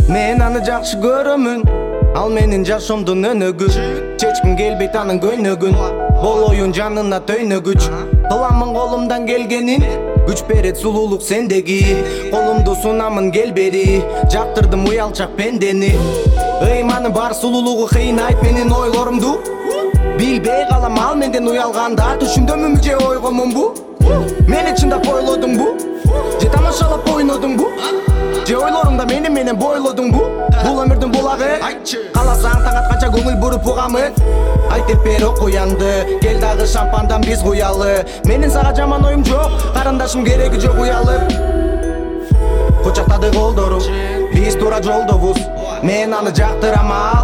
Мен аны жакшы көрөмүн, ал менин жашоомдун өнөгү. Чечким келбейт анын көйнөгүн, болоюн жанына төйнөгүч. Кыламын колумдан келгенин, күч берет сулуулук сендеги. Колумду сунамын кел бери, жактырдым уялчак пендени. Эй маны бар сулуулугу кыйнайт менин ойлорумду. Билбей калам ал менден уялганда, түшүндөмүнбү же ойгомунбу? Мени чындап ойлодуңбу? Же тамашалап ойнодуңбу? Же ойлорумда менен бойлодуңбу? Бул өмүрдүн булагы, каласаң таң атканча көңүл буруп угамын. Айт деп бер окуянды, кел дагы шампандан биз куялы. Менин сага жаман оюм жок, карындашым кереги жок уялып. Кучактады колдору, биз туура жолдобуз. Мен аны жактырам ал.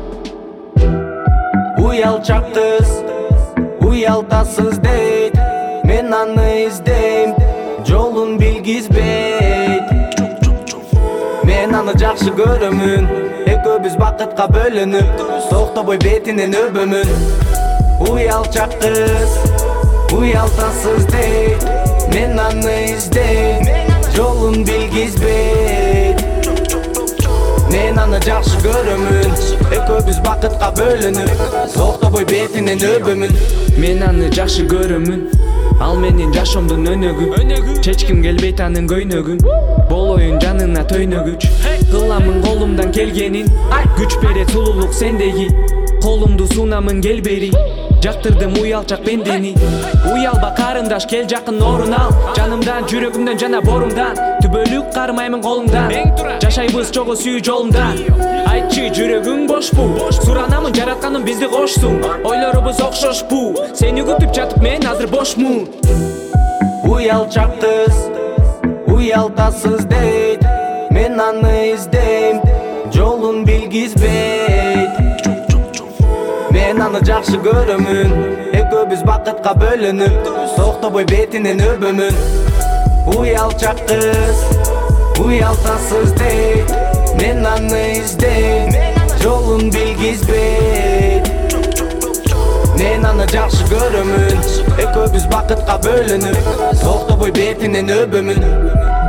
Уялчаксыз, уялтасыз дейт. Мен аны издейм, жолун билгизбейт. Мен аны жакшы көрөмүн, экөөбүз бакытка бөлүнүп, токтобой бетинен өбөмүн. Уялчаксыз, уялтасыз дейт. Мен аны издейм, жолун билгизбейт. Мен аны жакшы көрөмүн, экөөбүз бакытка бөлүнүп, токтобой бетинен өбөмүн. Мен аны жакшы көрөмүн, ал менин жашоомдун өнөгү. Чечким келбейт анын көйнөгүн, болоюн жанына төйнөгүч. Кыламын колумдан келгенин, күч берет сулуулук сендеги. Колумду сунамын кел бери, жактырдым уялчак пендени. Уялба карындаш, кел жакын орун ал. Жанымдан, жүрөгүмдөн жана борумдан, түбөлүк кармаймын колуңдан. Жашайбыз чогуу сүйүү жолунда. Айтчы, жүрөгүң бошпу? Суранамын, жаратканым бизди коштун. Ойлорубуз окшошпу? Сени күтүп жатып мен азыр бошмун. Уялчаксыз, уялтасыз дейт. Мен аны издейм, жолун билгизбейт. Мен аны жакшы көрөмүн, экөөбүз бакытка бөлүнүп, токтобой бетинен өбөмүн. Уялчаксыз, уялтасыз дейт. Мен аны издейм, жолун билгизбейт. Мен аны жакшы көрөмүн, экөөбүз бакытка бөлүнүп, токтобой бетинен өбөмүн.